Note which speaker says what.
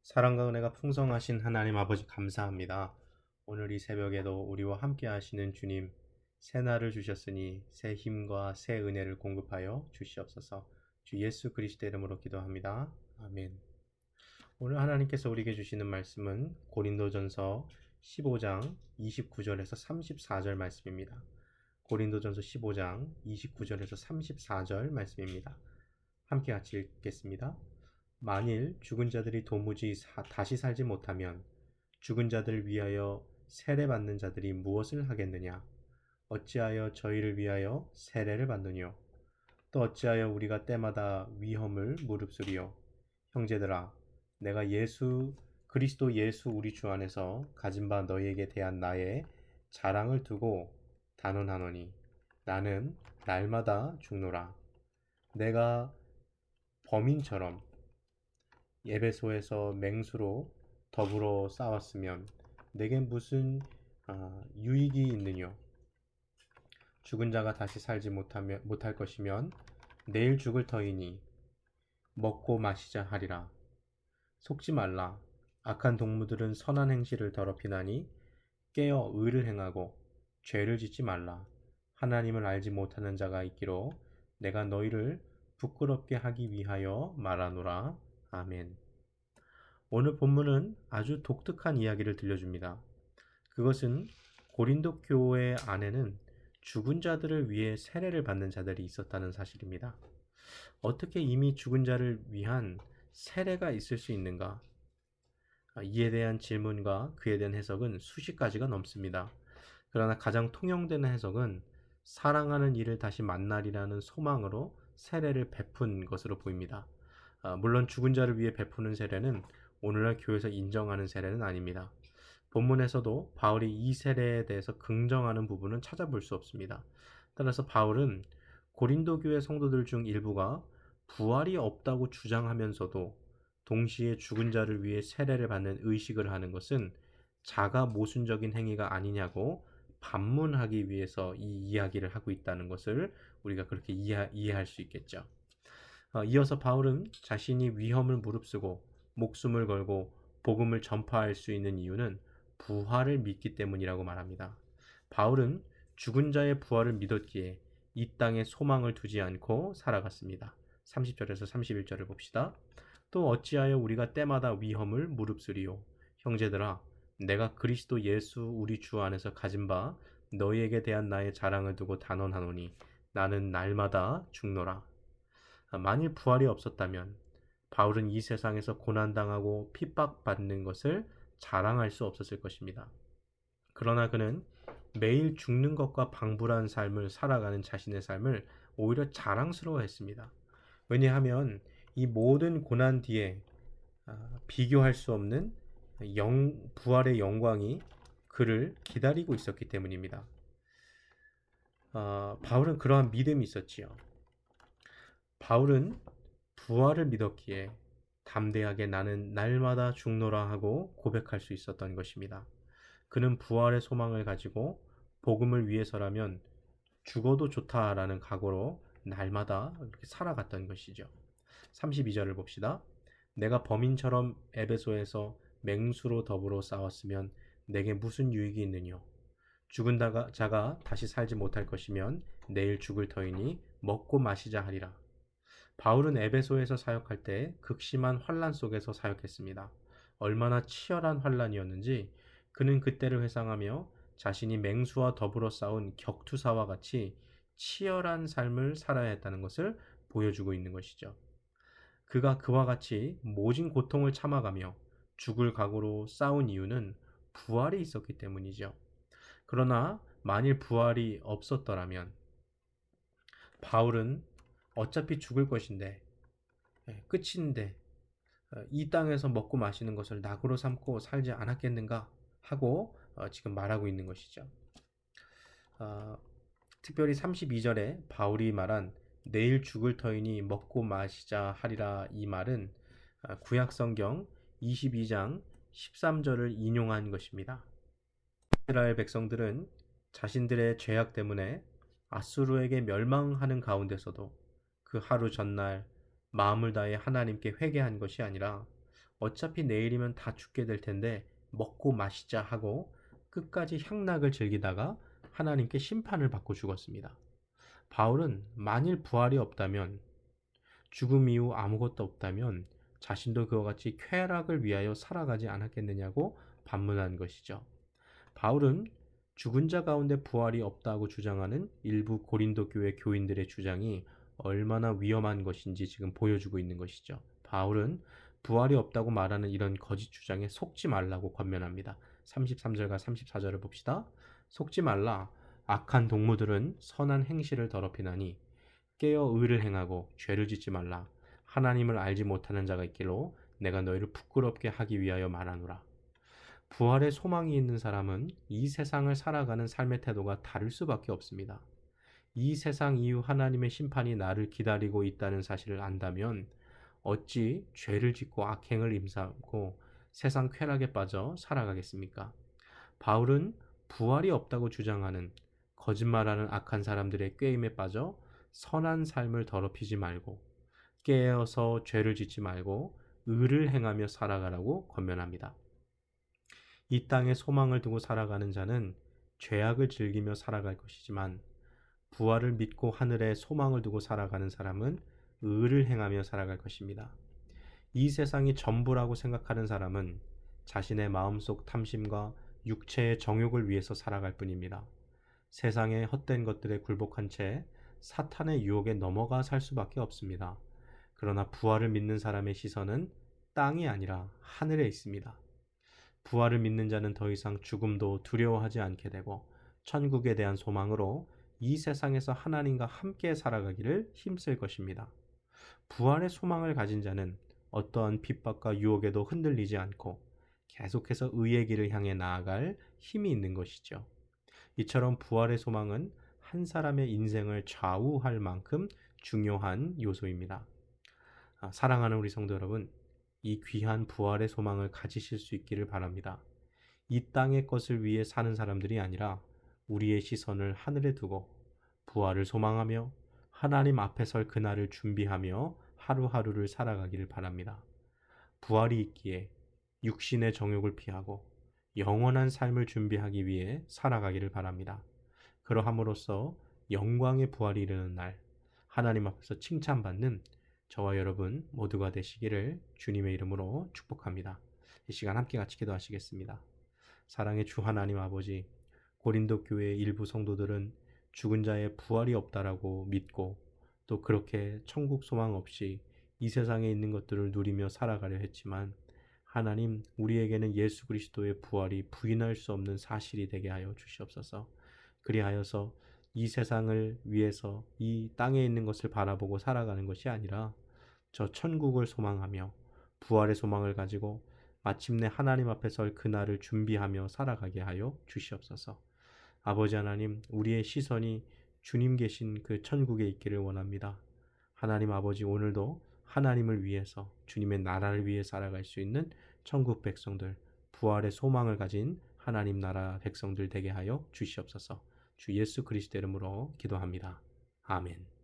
Speaker 1: 사랑과 은혜가 풍성하신 하나님 아버지 감사합니다. 오늘 이 새벽에도 우리와 함께 하시는 주님, 새 날을 주셨으니 새 힘과 새 은혜를 공급하여 주시옵소서. 주 예수 그리스도의 이름으로 기도합니다. 아멘. 오늘 하나님께서 우리에게 주시는 말씀은 고린도전서 15장 29절에서 34절 말씀입니다. 고린도전서 15장 29절에서 34절 말씀입니다. 함께 같이 읽겠습니다. 만일 죽은 자들이 도무지 다시 살지 못하면 죽은 자들을 위하여 세례받는 자들이 무엇을 하겠느냐? 어찌하여 저희를 위하여 세례를 받느뇨? 또 어찌하여 우리가 때마다 위험을 무릅쓰리요? 형제들아, 내가 그리스도 예수 우리 주 안에서 가진 바 너희에게 대한 나의 자랑을 두고 단언하노니 나는 날마다 죽노라. 내가 범인처럼 에베소에서 맹수로 더불어 싸웠으면 내겐 무슨 유익이 있느뇨? 죽은 자가 다시 살지 못할 것이면 내일 죽을 터이니 먹고 마시자 하리라. 속지 말라. 악한 동무들은 선한 행실을 더럽히나니 깨어 의를 행하고 죄를 짓지 말라. 하나님을 알지 못하는 자가 있기로 내가 너희를 부끄럽게 하기 위하여 말하노라. 아멘. 오늘 본문은 아주 독특한 이야기를 들려줍니다. 그것은 고린도 교회 안에는 죽은 자들을 위해 세례를 받는 자들이 있었다는 사실입니다. 어떻게 이미 죽은 자를 위한 세례가 있을 수 있는가? 이에 대한 질문과 그에 대한 해석은 수십 가지가 넘습니다. 그러나 가장 통용되는 해석은 사랑하는 이를 다시 만나리라는 소망으로 세례를 베푼 것으로 보입니다. 물론 죽은 자를 위해 베푸는 세례는 오늘날 교회에서 인정하는 세례는 아닙니다. 본문에서도 바울이 이 세례에 대해서 긍정하는 부분은 찾아볼 수 없습니다. 따라서 바울은 고린도 교회 성도들 중 일부가 부활이 없다고 주장하면서도 동시에 죽은 자를 위해 세례를 받는 의식을 하는 것은 자가 모순적인 행위가 아니냐고 반문하기 위해서 이 이야기를 하고 있다는 것을 우리가 그렇게 이해할 수 있겠죠. 이어서 바울은 자신이 위험을 무릅쓰고 목숨을 걸고 복음을 전파할 수 있는 이유는 부활을 믿기 때문이라고 말합니다. 바울은 죽은 자의 부활을 믿었기에 이 땅에 소망을 두지 않고 살아갔습니다. 30절에서 31절을 봅시다. 또 어찌하여 우리가 때마다 위험을 무릅쓰리요? 형제들아, 내가 그리스도 예수 우리 주 안에서 가진 바 너희에게 대한 나의 자랑을 두고 단언하노니 나는 날마다 죽노라. 만일 부활이 없었다면 바울은 이 세상에서 고난당하고 핍박받는 것을 자랑할 수 없었을 것입니다. 그러나 그는 매일 죽는 것과 방불한 삶을 살아가는 자신의 삶을 오히려 자랑스러워했습니다. 왜냐하면 이 모든 고난 뒤에 비교할 수 없는 부활의 영광이 그를 기다리고 있었기 때문입니다. 바울은 그러한 믿음이 있었지요. 바울은 부활을 믿었기에 담대하게 나는 날마다 죽노라 하고 고백할 수 있었던 것입니다. 그는 부활의 소망을 가지고 복음을 위해서라면 죽어도 좋다라는 각오로 날마다 이렇게 살아갔던 것이죠. 32절을 봅시다. 내가 범인처럼 에베소에서 맹수로 더불어 싸웠으면 내게 무슨 유익이 있느뇨? 죽은 자가 다시 살지 못할 것이면 내일 죽을 터이니 먹고 마시자 하리라. 바울은 에베소에서 사역할 때 극심한 환난 속에서 사역했습니다. 얼마나 치열한 환난이었는지 그는 그때를 회상하며 자신이 맹수와 더불어 싸운 격투사와 같이 치열한 삶을 살아야 했다는 것을 보여주고 있는 것이죠. 그가 그와 같이 모진 고통을 참아가며 죽을 각오로 싸운 이유는 부활이 있었기 때문이죠. 그러나 만일 부활이 없었더라면 바울은 어차피 죽을 것인데 끝인데 이 땅에서 먹고 마시는 것을 낙으로 삼고 살지 않았겠는가 하고 지금 말하고 있는 것이죠. 특별히 32절에 바울이 말한 내일 죽을 터이니 먹고 마시자 하리라 이 말은 구약성경 22장 13절을 인용한 것입니다. 이스라엘 백성들은 자신들의 죄악 때문에 아수르에게 멸망하는 가운데서도 그 하루 전날 마음을 다해 하나님께 회개한 것이 아니라 어차피 내일이면 다 죽게 될 텐데 먹고 마시자 하고 끝까지 향락을 즐기다가 하나님께 심판을 받고 죽었습니다. 바울은 만일 부활이 없다면, 죽음 이후 아무것도 없다면 자신도 그와 같이 쾌락을 위하여 살아가지 않았겠느냐고 반문한 것이죠. 바울은 죽은 자 가운데 부활이 없다고 주장하는 일부 고린도 교회 교인들의 주장이 얼마나 위험한 것인지 지금 보여주고 있는 것이죠. 바울은 부활이 없다고 말하는 이런 거짓 주장에 속지 말라고 권면합니다. 33절과 34절을 봅시다. 속지 말라. 악한 동무들은 선한 행실을 더럽히나니 깨어 의를 행하고 죄를 짓지 말라. 하나님을 알지 못하는 자가 있기로 내가 너희를 부끄럽게 하기 위하여 말하노라. 부활의 소망이 있는 사람은 이 세상을 살아가는 삶의 태도가 다를 수밖에 없습니다. 이 세상 이후 하나님의 심판이 나를 기다리고 있다는 사실을 안다면 어찌 죄를 짓고 악행을 임하고 세상 쾌락에 빠져 살아가겠습니까? 바울은 부활이 없다고 주장하는 거짓말하는 악한 사람들의 꾀임에 빠져 선한 삶을 더럽히지 말고 깨어서 죄를 짓지 말고 의를 행하며 살아가라고 권면합니다. 이 땅에 소망을 두고 살아가는 자는 죄악을 즐기며 살아갈 것이지만 부활을 믿고 하늘에 소망을 두고 살아가는 사람은 의를 행하며 살아갈 것입니다. 이 세상이 전부라고 생각하는 사람은 자신의 마음속 탐심과 육체의 정욕을 위해서 살아갈 뿐입니다. 세상의 헛된 것들에 굴복한 채 사탄의 유혹에 넘어가 살 수밖에 없습니다. 그러나 부활을 믿는 사람의 시선은 땅이 아니라 하늘에 있습니다. 부활을 믿는 자는 더 이상 죽음도 두려워하지 않게 되고 천국에 대한 소망으로 이 세상에서 하나님과 함께 살아가기를 힘쓸 것입니다. 부활의 소망을 가진 자는 어떠한 핍박과 유혹에도 흔들리지 않고 계속해서 의의 길을 향해 나아갈 힘이 있는 것이죠. 이처럼 부활의 소망은 한 사람의 인생을 좌우할 만큼 중요한 요소입니다. 사랑하는 우리 성도 여러분, 이 귀한 부활의 소망을 가지실 수 있기를 바랍니다. 이 땅의 것을 위해 사는 사람들이 아니라 우리의 시선을 하늘에 두고 부활을 소망하며 하나님 앞에 설 그날을 준비하며 하루하루를 살아가기를 바랍니다. 부활이 있기에 육신의 정욕을 피하고 영원한 삶을 준비하기 위해 살아가기를 바랍니다. 그러함으로써 영광의 부활이 이르는 날 하나님 앞에서 칭찬받는 저와 여러분 모두가 되시기를 주님의 이름으로 축복합니다. 이 시간 함께 같이 기도하시겠습니다. 사랑의 주 하나님 아버지, 고린도 교회의 일부 성도들은 죽은 자의 부활이 없다라고 믿고 또 그렇게 천국 소망 없이 이 세상에 있는 것들을 누리며 살아가려 했지만 하나님, 우리에게는 예수 그리스도의 부활이 부인할 수 없는 사실이 되게 하여 주시옵소서. 그리하여서 이 세상을 위해서 이 땅에 있는 것을 바라보고 살아가는 것이 아니라 저 천국을 소망하며 부활의 소망을 가지고 마침내 하나님 앞에 설 그날을 준비하며 살아가게 하여 주시옵소서. 아버지 하나님, 우리의 시선이 주님 계신 그 천국에 있기를 원합니다. 하나님 아버지, 오늘도 하나님을 위해서 주님의 나라를 위해 살아갈 수 있는 천국 백성들, 부활의 소망을 가진 하나님 나라 백성들 되게 하여 주시옵소서. 주 예수 그리스도 이름으로 기도합니다. 아멘.